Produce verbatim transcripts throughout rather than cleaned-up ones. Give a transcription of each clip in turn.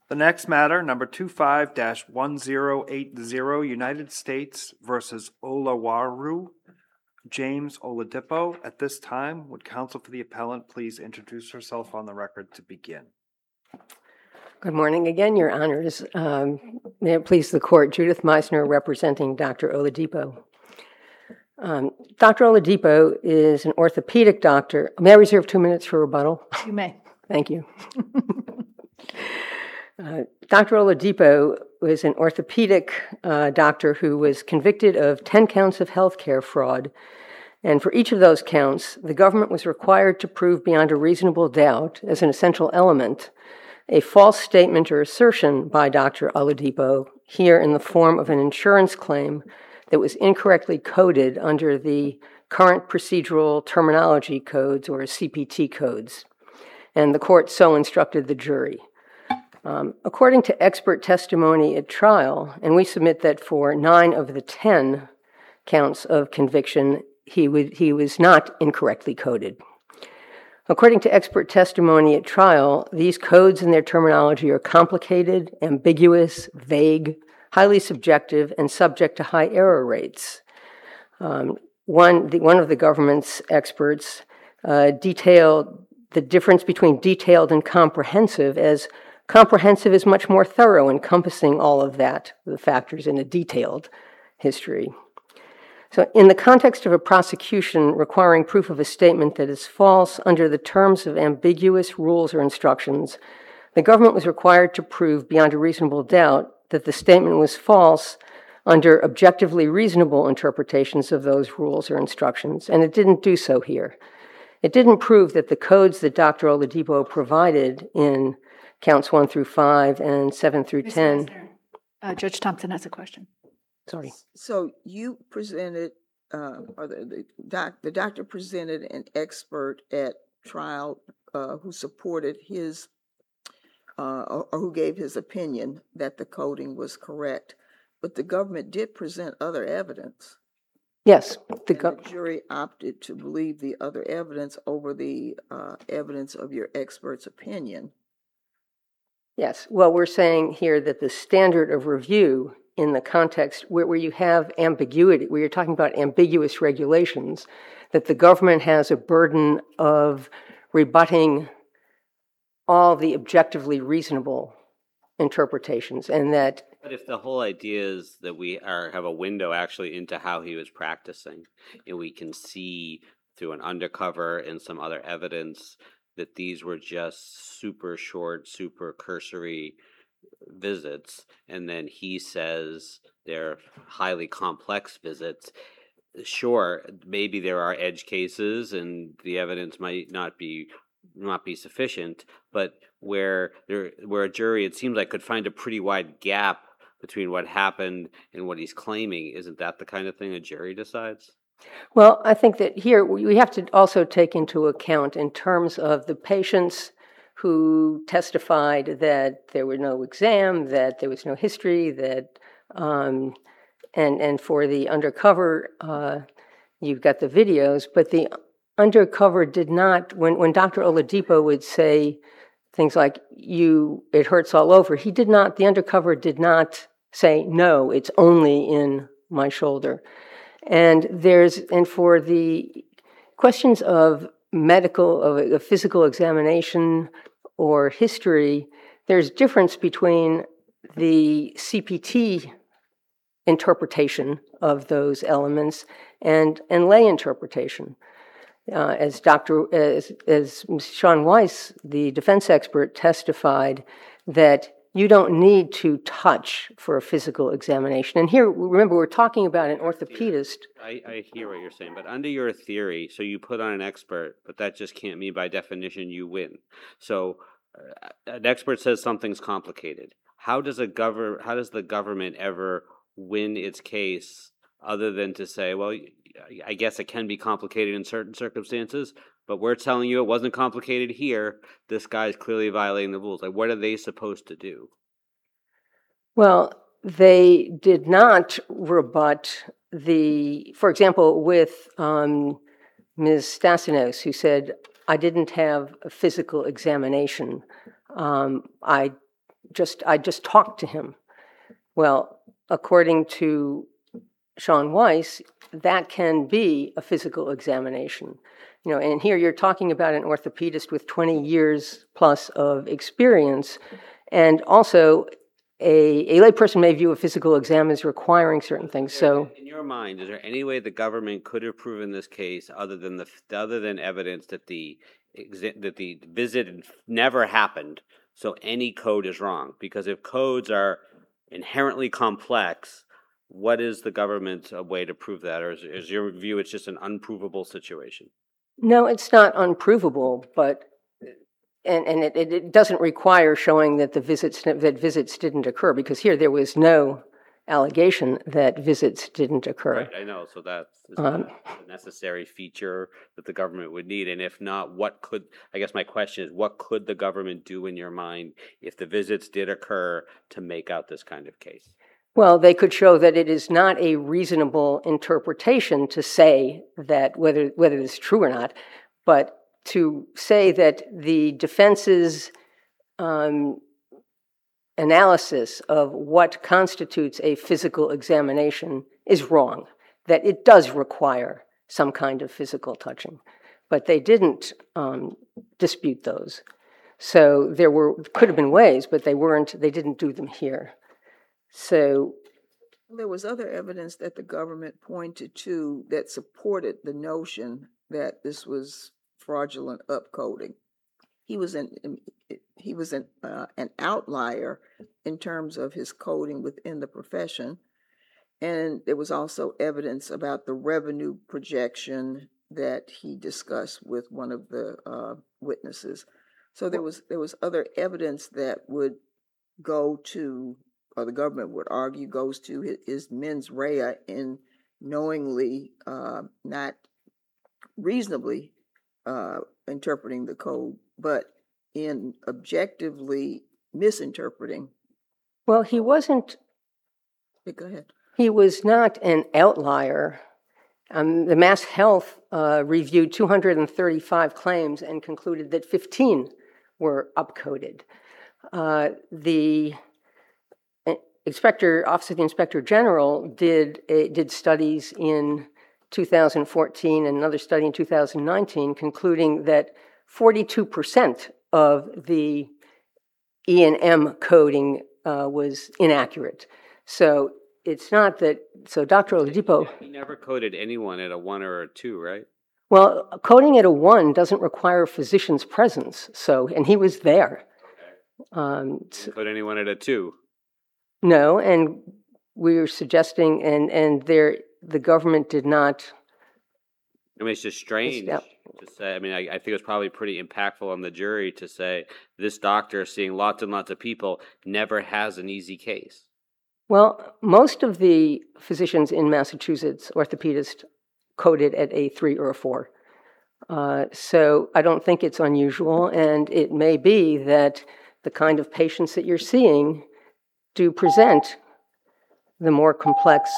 The next matter, number twenty-five dash one zero eight zero, United States versus Olawaru, James Oladipo. At this time, would counsel for the appellant please introduce herself on the record to begin? Good morning again, Your Honors. Um, may it please the Court, Judith Meisner representing Doctor Oladipo. Um, Doctor Oladipo is an orthopedic doctor. May I reserve two minutes for rebuttal? You may. Thank you. uh, Doctor Oladipo was an orthopedic uh, doctor who was convicted of ten counts of healthcare fraud. And for each of those counts, the government was required to prove beyond a reasonable doubt, as an essential element, a false statement or assertion by Doctor Oladipo, here in the form of an insurance claim that was incorrectly coded under the current procedural terminology codes, or C P T codes. And the court so instructed the jury. Um, according to expert testimony at trial, and we submit that for nine of the ten counts of conviction, he, would, he was not incorrectly coded. According to expert testimony at trial, these codes and their terminology are complicated, ambiguous, vague, highly subjective, and subject to high error rates. Um, one, the, one of the government's experts uh, detailed the difference between detailed and comprehensive as comprehensive is much more thorough, encompassing all of that, the factors in a detailed history. So in the context of a prosecution requiring proof of a statement that is false under the terms of ambiguous rules or instructions, the government was required to prove beyond a reasonable doubt that the statement was false under objectively reasonable interpretations of those rules or instructions, and it didn't do so here. It didn't prove that the codes that Doctor Oladipo provided in counts one through five and seven through Miz ten. Meisner, uh, Judge Thompson has a question. Sorry. So you presented, uh, or the, the, doc, the doctor presented an expert at trial uh, who supported his, uh, or, or who gave his opinion that the coding was correct. But the government did present other evidence. Yes. The, The, go- the jury opted to believe the other evidence over the uh, evidence of your expert's opinion. yes. Well, we're saying here that the standard of review in the context where, where you have ambiguity, where you're talking about ambiguous regulations, that the government has a burden of rebutting all the objectively reasonable interpretations, and that. But if the whole idea is that we are have a window actually into how he was practicing, and we can see through an undercover and some other evidence that these were just super short, super cursory visits, and then he says they're highly complex visits, sure, maybe there are edge cases and the evidence might not be not be sufficient, but where there where a jury, it seems like, could find a pretty wide gap between what happened and what he's claiming, isn't that the kind of thing a jury decides? Well, I think that here we have to also take into account, in terms of the patients who testified that there was no exam, that there was no history, that um, and and for the undercover, uh, you've got the videos, but the undercover did not. When when Doctor Oladipo would say things like "you, it hurts all over," he did not. The undercover did not say, "No, it's only in my shoulder." And there's and for the questions of medical, of a physical examination or history, there's difference between the C P T interpretation of those elements and, and lay interpretation. Uh, as Doctor as, as Sean Weiss, the defense expert, testified that you don't need to touch for a physical examination. And here, remember, we're talking about an orthopedist. I, I hear what you're saying, but under your theory, so you put on an expert, but that just can't mean by definition you win. So uh, an expert says something's complicated. How does a govern? How does the government ever win its case other than to say, well, I guess it can be complicated in certain circumstances, but we're telling you it wasn't complicated here. This guy's clearly violating the rules. Like, what are they supposed to do? Well, they did not rebut the, for example, with um, Miz Stasinos, who said, I didn't have a physical examination. Um, I just I just talked to him. Well, according to Sean Weiss, that can be a physical examination. You know, and here you're talking about an orthopedist with twenty years plus of experience, and also a, a layperson may view a physical exam as requiring certain things. So, in your mind, is there any way the government could have proven this case other than the other than evidence that the that the visit never happened? So any code is wrong, because if codes are inherently complex, what is the government's uh, way to prove that, or is, is your view it's just an unprovable situation? no, it's not unprovable, but and and it, it doesn't require showing that the visits that visits didn't occur, because here there was no allegation that visits didn't occur. Right, I know. So that's Um, a necessary feature that the government would need, and if not, what could? I guess my question is, what could the government do in your mind if the visits did occur to make out this kind of case? Well, they could show that it is not a reasonable interpretation to say that whether whether it's true or not, but to say that the defense's um, analysis of what constitutes a physical examination is wrong, that it does require some kind of physical touching. But they didn't um, dispute those. So there were could have been ways, but they weren't, they didn't do them here. So There was other evidence that the government pointed to that supported the notion that this was fraudulent upcoding. He was an he was an uh, an outlier in terms of his coding within the profession, and there was also evidence about the revenue projection that he discussed with one of the uh, witnesses. So there was there was other evidence that would go to, or the government would argue goes to his, his mens rea in knowingly, uh, not reasonably uh, interpreting the code, but in objectively misinterpreting. well, he wasn't. Yeah, go ahead. He was not an outlier. Um, the Mass Health uh, reviewed two hundred thirty-five claims and concluded that fifteen were upcoded. Uh, the Inspector, Office of the Inspector General did a, did studies in two thousand fourteen and another study in two thousand nineteen, concluding that forty-two percent of the E and M coding uh, was inaccurate. So it's not that, so Doctor Oladipo... He never coded anyone at a one or a two, right? Well, coding at a one doesn't require a physician's presence, so, and he was there. Um, so, Code anyone at a two? no, and we were suggesting, and, and there, the government did not... I mean, it's just strange Yep. to say. I mean, I, I think it was probably pretty impactful on the jury to say this doctor, seeing lots and lots of people, never has an easy case. Well, most of the physicians in Massachusetts, orthopedists, coded at a three or a four. Uh, so I don't think it's unusual, and it may be that the kind of patients that you're seeing do present the more complex.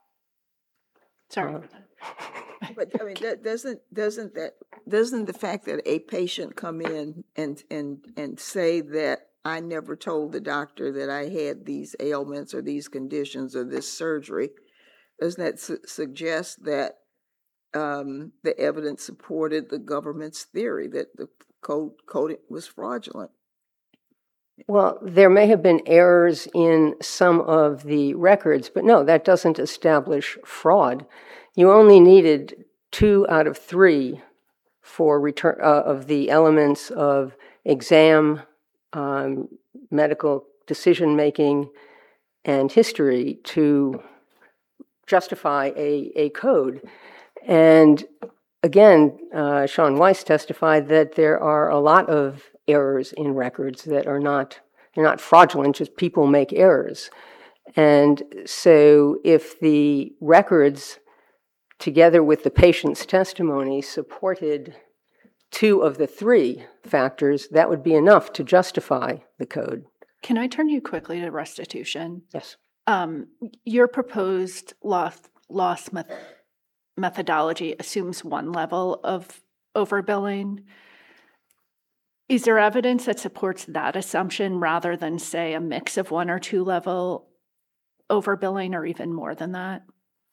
Sorry. Uh, But I mean, that doesn't doesn't that doesn't the fact that a patient come in and and and say that I never told the doctor that I had these ailments or these conditions or this surgery, doesn't that su- suggest that um, the evidence supported the government's theory that the code coding was fraudulent? Well, there may have been errors in some of the records, but no, that doesn't establish fraud. You only needed two out of three for return uh, of the elements of exam, um, medical decision-making, and history to justify a, a code. And again, uh, Sean Weiss testified that there are a lot of errors in records that are not, they're not fraudulent, just people make errors. And so if the records, together with the patient's testimony, supported two of the three factors, that would be enough to justify the code. Can I turn you quickly to restitution? Yes. Um, your proposed loss, loss meth- methodology assumes one level of overbilling. Is there evidence that supports that assumption rather than, say, a mix of one or two level overbilling or even more than that?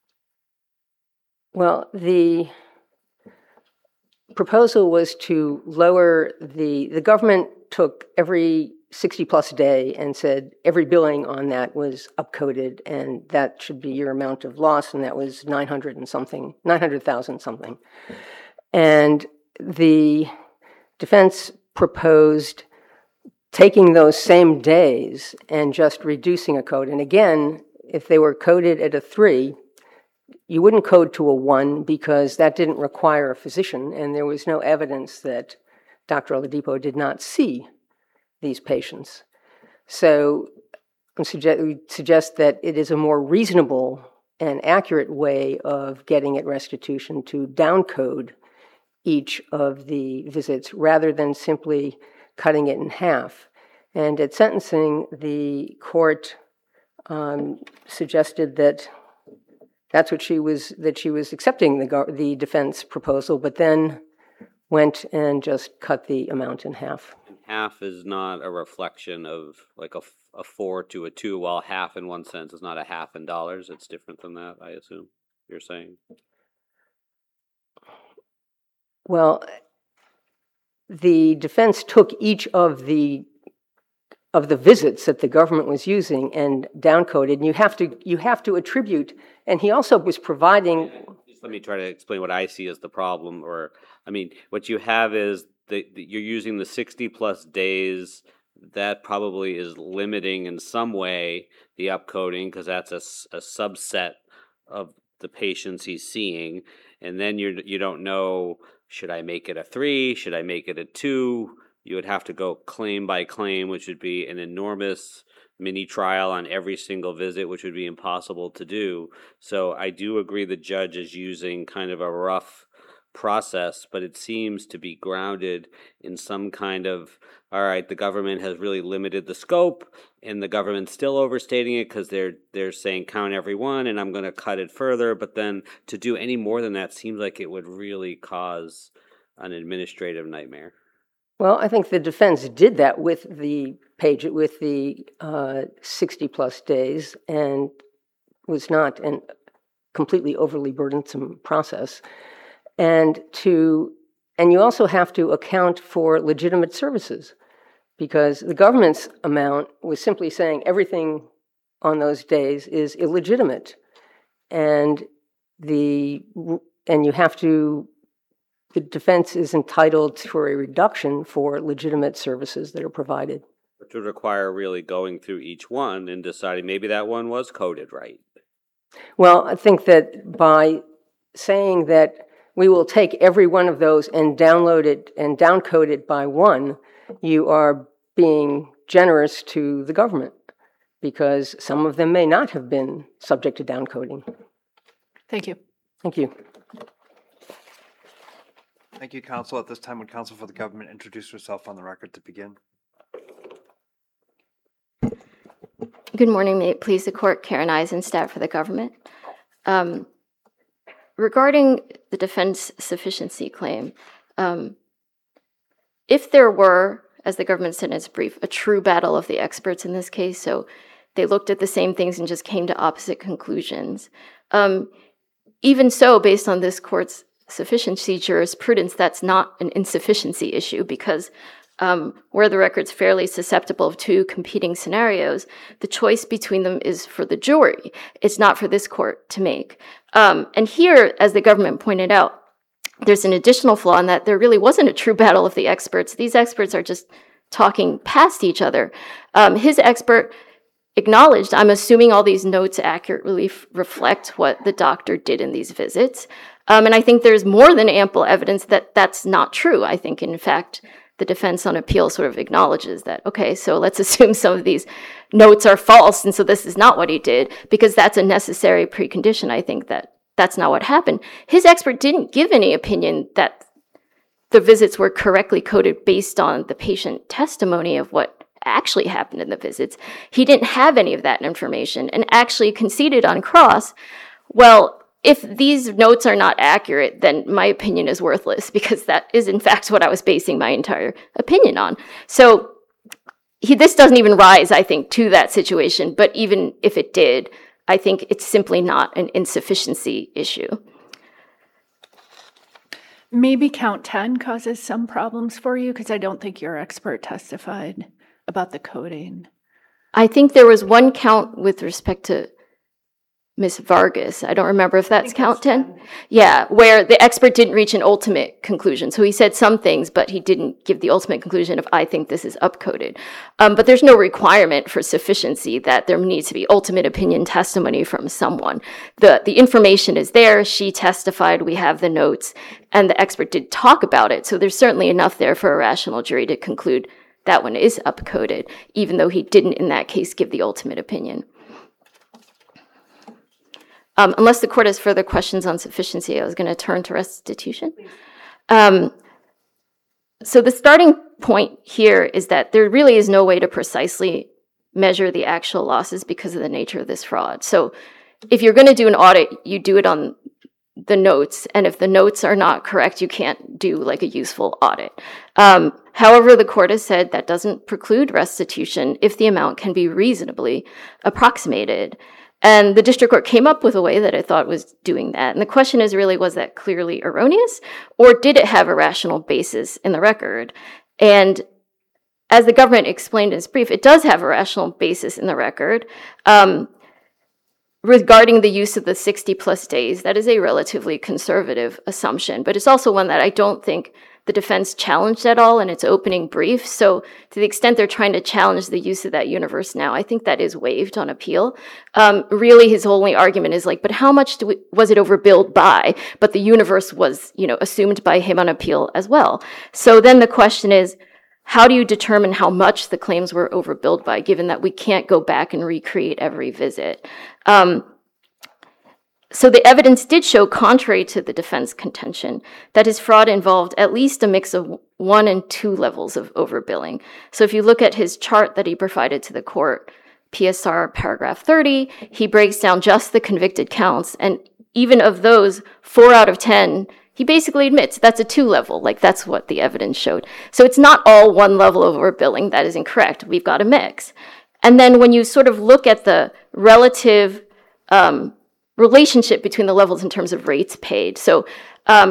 Well, the proposal was to lower the, the government took every sixty plus day and said every billing on that was upcoded and that should be your amount of loss, and that was nine hundred and something, nine hundred thousand something. And the defense proposed taking those same days and just reducing a code. And again, if they were coded at a three, you wouldn't code to a one because that didn't require a physician, and there was no evidence that Doctor Oladipo did not see these patients. So I suggest, we suggest that it is a more reasonable and accurate way of getting at restitution to downcode each of the visits rather than simply cutting it in half. And at sentencing, the court um, suggested that that's what she was, that she was accepting the, the defense proposal, but then went and just cut the amount in half. And half is not a reflection of like a, a four to a two, while half in one sense is not a half in dollars. It's different than that, I assume you're saying. Well, the defense took each of the of the visits that the government was using and downcoded, and you have to you have to attribute. And he also was providing. Just let me try to explain what I see as the problem. Or, I mean, what you have is that you're using the sixty plus days. That probably is limiting in some way the upcoding because that's a, a subset of the patients he's seeing, and then you you don't know. Should I make it a three? Should I make it a two? You would have to go claim by claim, which would be an enormous mini trial on every single visit, which would be impossible to do. So I do agree the judge is using kind of a rough process, but it seems to be grounded in some kind of, all right, the government has really limited the scope, and the government's still overstating it because they're they're saying count every one, and I'm going to cut it further. But then to do any more than that seems like it would really cause an administrative nightmare. Well, I think the defense did that with the page, with the uh, sixty plus days, and was not a completely overly burdensome process. And to, and you also have to account for legitimate services, because the government's amount was simply saying everything on those days is illegitimate, and the and you have to. The defense is entitled for a reduction for legitimate services that are provided. Which would require really going through each one and deciding maybe that one was coded right. Well, I think that by saying that we will take every one of those and download it and downcode it by one, you are being generous to the government because some of them may not have been subject to downcoding. Thank you. Thank you. Thank you, counsel. At this time, would counsel for the government introduce herself on the record to begin? Good morning. May it please the court, Karen Eisenstadt for the government. Um, regarding the defense sufficiency claim, um, if there were, as the government said in its brief, a true battle of the experts in this case, so they looked at the same things and just came to opposite conclusions. Um, even so, based on this court's sufficiency jurisprudence, that's not an insufficiency issue because um, where the record's fairly susceptible of two competing scenarios, the choice between them is for the jury. It's not for this court to make. Um, and here, as the government pointed out, there's an additional flaw in that there really wasn't a true battle of the experts. These experts are just talking past each other. Um, his expert acknowledged, I'm assuming all these notes accurately f- reflect what the doctor did in these visits. Um, and I think there's more than ample evidence that that's not true. I think, in fact, the defense on appeal sort of acknowledges that, okay, so let's assume some of these notes are false, and so this is not what he did, because that's a necessary precondition, I think, that that's not what happened. His expert didn't give any opinion that the visits were correctly coded based on the patient testimony of what actually happened in the visits. He didn't have any of that information and actually conceded on cross, well, if these notes are not accurate, then my opinion is worthless, because that is in fact what I was basing my entire opinion on. So he, this doesn't even rise, I think, to that situation. But even if it did, I think it's simply not an insufficiency issue. Maybe count ten causes some problems for you, because I don't think your expert testified about the coding. I think there was one count with respect to Miz Vargas. I don't remember if that's count ten. Yeah, where the expert didn't reach an ultimate conclusion. So he said some things, but he didn't give the ultimate conclusion of, I think this is upcoded. Um, but there's no requirement for sufficiency that there needs to be ultimate opinion testimony from someone. The, the information is there. She testified. We have the notes. And the expert did talk about it. So there's certainly enough there for a rational jury to conclude that one is upcoded, even though he didn't in that case give the ultimate opinion. Um, unless the court has further questions on sufficiency, I was going to turn to restitution. Um, so the starting point here is that there really is no way to precisely measure the actual losses because of the nature of this fraud. So if you're going to do an audit, you do it on the notes, and if the notes are not correct, you can't do like a useful audit. Um, however, the court has said that doesn't preclude restitution if the amount can be reasonably approximated. And the district court came up with a way that I thought was doing that. And the question is really, was that clearly erroneous, or did it have a rational basis in the record? And as the government explained in its brief, it does have a rational basis in the record. Um, regarding the use of the sixty plus days, that is a relatively conservative assumption, but it's also one that I don't think the defense challenged at all in its opening brief. So to the extent they're trying to challenge the use of that universe now, I think that is waived on appeal. Um, really, his only argument is like, but how much do we, was it overbilled by? But the universe was, you know, assumed by him on appeal as well. So then the question is, how do you determine how much the claims were overbilled by, given that we can't go back and recreate every visit? Um, So the evidence did show, contrary to the defense contention, that his fraud involved at least a mix of one and two levels of overbilling. So if you look at his chart that he provided to the court, P S R paragraph thirty, he breaks down just the convicted counts. And even of those, four out of ten, he basically admits that's a two level, like that's what the evidence showed. So it's not all one level of overbilling. That is incorrect. We've got a mix. And then when you sort of look at the relative um, relationship between the levels in terms of rates paid. So um,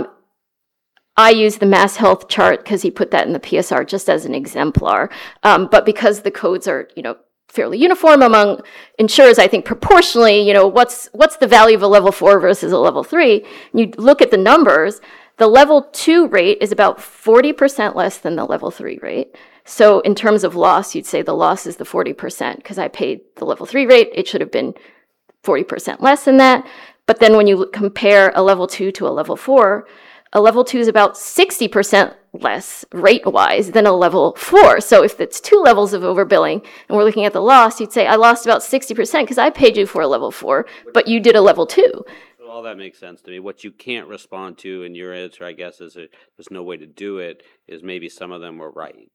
I use the Mass Health chart because he put that in the P S R just as an exemplar. Um, but because the codes are, you know, fairly uniform among insurers, I think proportionally, you know, what's what's the value of a level four versus a level three? You look at the numbers, the level two rate is about forty percent less than the level three rate. So in terms of loss, you'd say the loss is the forty percent because I paid the level three rate. It should have been forty percent less than that. But then when you compare a level two to a level four, a level two is about sixty percent less rate-wise than a level four. So if it's two levels of overbilling and we're looking at the loss, you'd say, I lost about sixty percent because I paid you for a level four, but you did a level two. So all that makes sense to me. What you can't respond to in your answer, I guess, is a, there's no way to do it, is maybe some of them were right.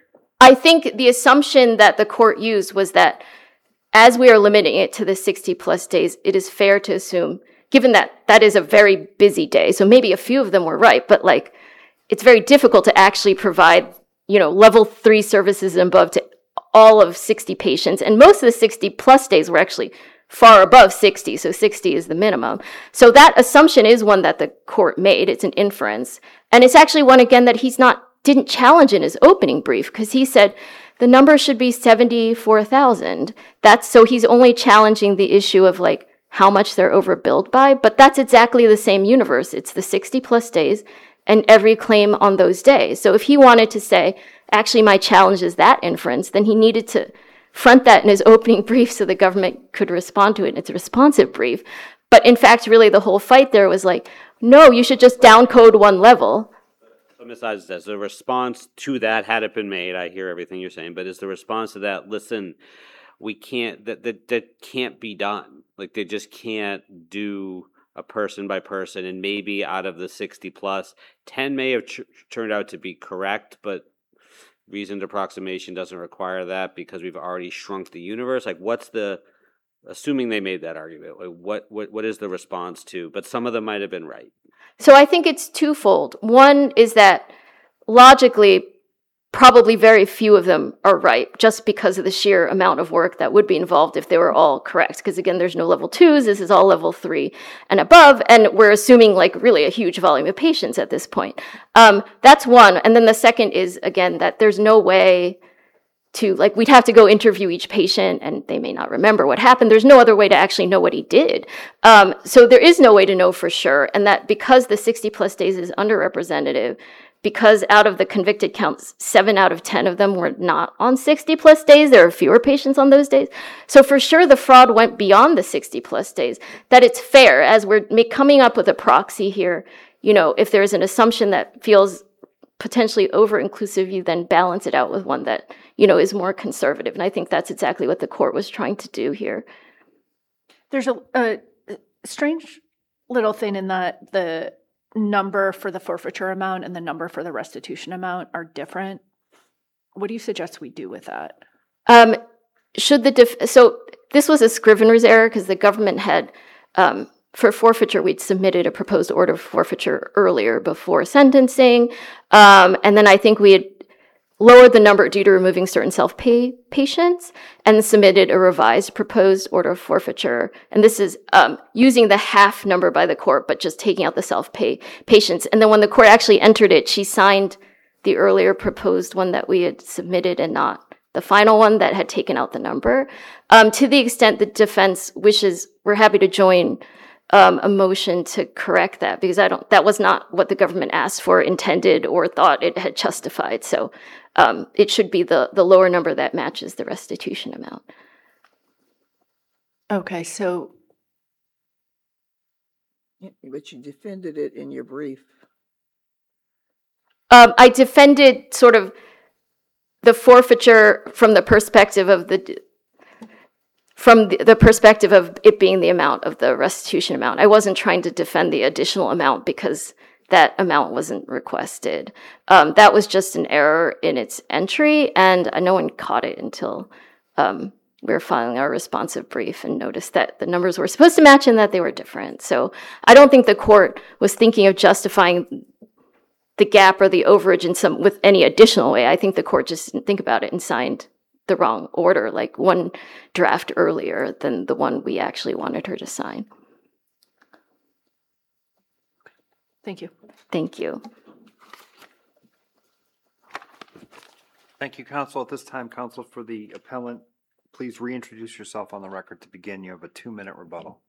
I think the assumption that the court used was that as we are limiting it to the sixty plus days, it is fair to assume, given that that is a very busy day, so maybe a few of them were right, but like it's very difficult to actually provide, you know, level three services and above to all of sixty patients. And most of the sixty plus days were actually far above sixty, so sixty is the minimum. So that assumption is one that the court made. It's an inference. And it's actually one, again, that he's not, didn't challenge in his opening brief, because he said, the number should be seventy-four thousand. That's so he's only challenging the issue of like how much they're overbilled by, but that's exactly the same universe. It's the sixty plus days and every claim on those days. So if he wanted to say, actually my challenge is that inference, then he needed to front that in his opening brief so the government could respond to it in its responsive brief. But in fact, really the whole fight there was like, no, you should just downcode one level. So, Miz Isaacs, as the response to that, had it been made, I hear everything you're saying, but is the response to that, listen, we can't, that, that, that can't be done. Like, they just can't do a person by person, and maybe out of the sixty plus, ten may have ch- turned out to be correct, but reasoned approximation doesn't require that because we've already shrunk the universe. Like, what's the, assuming they made that argument, what, what, what is the response to, but some of them might have been right? So I think it's twofold. One is that logically, probably very few of them are right, just because of the sheer amount of work that would be involved if they were all correct. Because again, there's no level twos, this is all level three and above, and we're assuming like really a huge volume of patients at this point. Um, that's one. And then the second is, again, that there's no way to, like, we'd have to go interview each patient, and they may not remember what happened. There's no other way to actually know what he did. Um, so there is no way to know for sure. And that because the sixty plus days is underrepresentative, because out of the convicted counts, seven out of ten of them were not on sixty plus days. There are fewer patients on those days. So for sure, the fraud went beyond the sixty plus days. That it's fair, as we're coming up with a proxy here, you know, if there's an assumption that feels potentially over-inclusive, you then balance it out with one that, you know, is more conservative. And I think that's exactly what the court was trying to do here. There's a, a strange little thing in that the number for the forfeiture amount and the number for the restitution amount are different. What do you suggest we do with that? Um, should the def- so this was a Scrivener's error because the government had um, for forfeiture we'd submitted a proposed order of forfeiture earlier before sentencing, um, and then I think we had lowered the number due to removing certain self-pay patients, and submitted a revised proposed order of forfeiture. And this is um, using the half number by the court, but just taking out the self-pay patients. And then when the court actually entered it, she signed the earlier proposed one that we had submitted and not the final one that had taken out the number. Um, to the extent the defense wishes, we're happy to join um, a motion to correct that, because I don't, that was not what the government asked for, intended, or thought it had justified. So um, it should be the, the lower number that matches the restitution amount. Okay, so But you defended it in your brief. Um, I defended sort of the forfeiture from the perspective of the from the, the perspective of it being the amount of the restitution amount. I wasn't trying to defend the additional amount because that amount wasn't requested. Um, that was just an error in its entry, and no one caught it until um, we were filing our responsive brief and noticed that the numbers were supposed to match and that they were different. So I don't think the court was thinking of justifying the gap or the overage in some with any additional way. I think the court just didn't think about it and signed the wrong order, like one draft earlier than the one we actually wanted her to sign. thank you. Thank you. Thank you, counsel. At this time, counsel for the appellant, please reintroduce yourself on the record to begin. You have a two-minute rebuttal.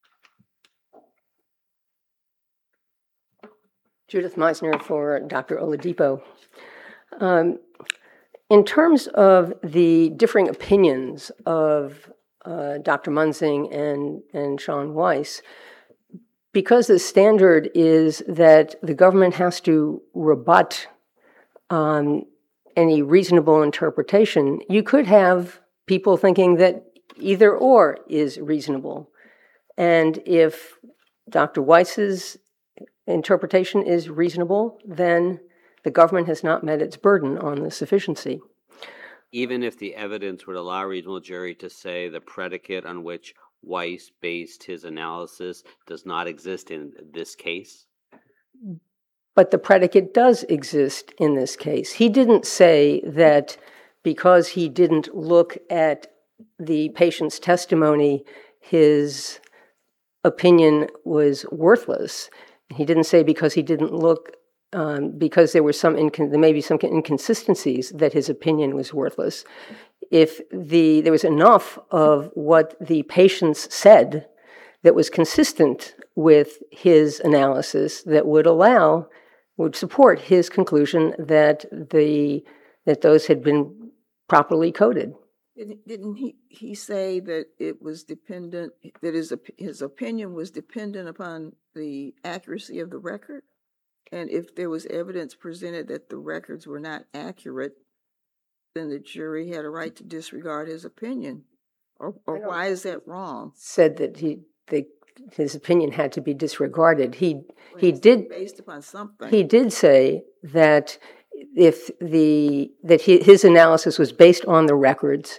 Judith Meisner for Doctor Oladipo. Um, in terms of the differing opinions of uh, Doctor Munzing and, and Sean Weiss, because the standard is that the government has to rebut um, any reasonable interpretation, you could have people thinking that either or is reasonable. And if Doctor Weiss's interpretation is reasonable, then the government has not met its burden on the sufficiency. Even if the evidence would allow a reasonable jury to say the predicate on which Weiss based his analysis does not exist in this case? But the predicate does exist in this case. He didn't say that because he didn't look at the patient's testimony, his opinion was worthless. He didn't say because he didn't look, um, because there were some incon- there may be some inconsistencies that his opinion was worthless. If the there was enough of what the patients said that was consistent with his analysis that would allow, would support his conclusion that the that those had been properly coded. Didn't, didn't he, he say that it was dependent, that his, his opinion was dependent upon the accuracy of the record? And if there was evidence presented that the records were not accurate, then the jury had a right to disregard his opinion. Or, or why is that wrong? Said that he they, his opinion had to be disregarded. He well, he did based upon something. He did say that if the that he, his analysis was based on the records,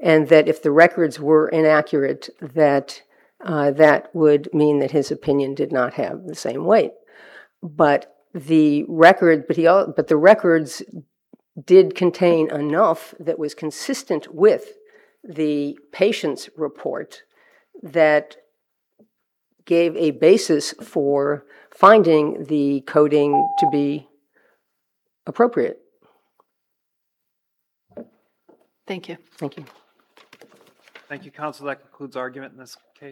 and that if the records were inaccurate, that uh, that would mean that his opinion did not have the same weight. But the record, but he, al- but the records did contain enough that was consistent with the patient's report that gave a basis for finding the coding to be appropriate. Thank you. Thank you. Thank you, counsel. That concludes argument in this case.